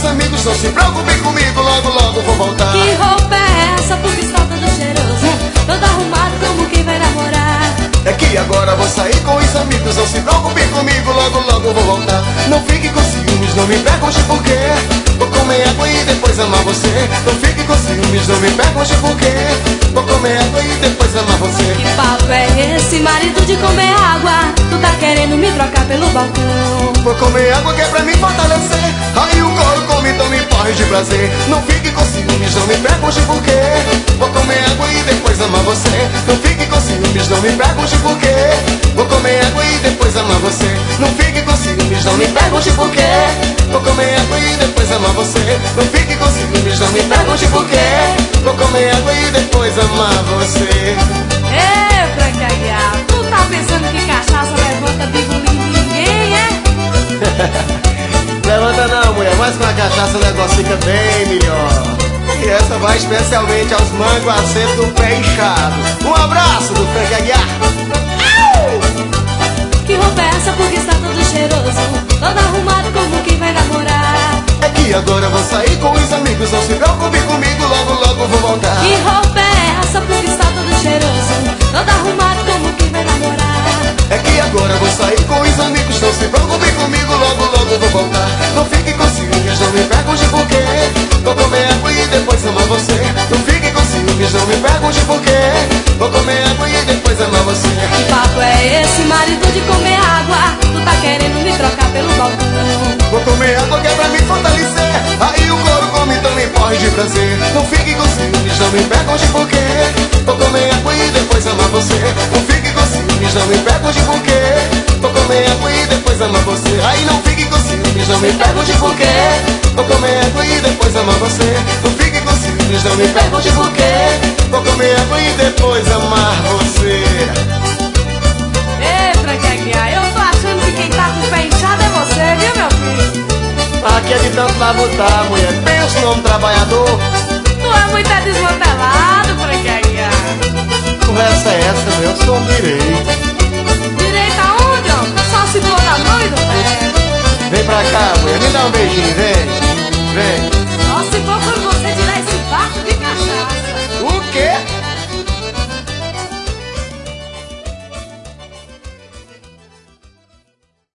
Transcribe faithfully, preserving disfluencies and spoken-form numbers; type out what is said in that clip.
os amigos, não se preocupe comigo, logo logo vou voltar. Que roupa é essa? Porque está todo cheiroso, todo arrumado como quem vai namorar. É que agora vou sair com os amigos, não se preocupe comigo, logo logo vou voltar. Não fique com ciúmes, não me pergunte por quê. Vou comer água e depois amar você. Não fique com ciúmes, não me pergunte por quê. Vou comer água e depois amar você. Que papo é esse, marido de comer água? Tu tá querendo me trocar pelo balcão? Vou comer água que é pra me fortalecer. Aí o couro come, então me porre de prazer. Não fique com ciúmes, não me pergunte por quê. Vou comer água e depois amar você. Não fique com ciúmes, não me pergunte por quê. Vou comer água e depois amar você. Não fique com ciúmes, não me pergunte por quê. Vou comer água e depois amar você. Não fique com ciúmes, não me pergunte por quê. Vou comer água e depois amar você. Ê, Frank Aguiar, tu tá pensando que cachaça levanta bigolim de ninguém, é? Levanta não, mulher, mas com a cachaça o negócio fica bem melhor. E essa vai especialmente aos manguaceiros do pé inchado. Um abraço do Frank Aguiar. Que roupa é essa? Porque está todo cheiroso, todo arrumado como quem vai namorar. É que agora vou sair com os amigos, não se preocupe comigo, logo logo vou voltar. Que roupa é essa? Porque está todo cheiroso, todo arrumado como quem vai namorar. É que agora vou sair com os amigos, não se preocupe comigo, logo logo vou voltar. Não fique com ciúmes, não me pergunte por quê. Vou comer água e depois amar você. Não fique com ciúmes, não me pergunte por quê. Vou comer água e depois amar você. Que papo é esse, marido de comer água? Tu tá querendo me trocar pelo balcão? Vou comer água que é pra me fortalecer. Aí o couro come, então me porre de prazer. Não fique com ciúmes, não me pergunte por quê. Vou comer água e depois amar você. Não fique com ciúmes, não me pergunte por quê. Vou comer água e depois amar você. Aí não fique com ciúmes, não me pergunte por quê. Vou comer água e depois amar você. Não fique com ciúmes, não me pergunte por quê. Vou comer água e depois amar você. Ê, Frank Aguiar, eu tô achando que quem tá com o pé inchado é você, viu, meu filho? Aqui é de tanto lá botar, mulher. Pensa no homem trabalhador. Tu é muito desmantelado, Frank Aguiar. Conversa é essa, meu? Eu sou um direito. Direito aonde, ó? Só se for da mão e do pé. Vem pra cá, mulher. Me dá um beijinho, vem.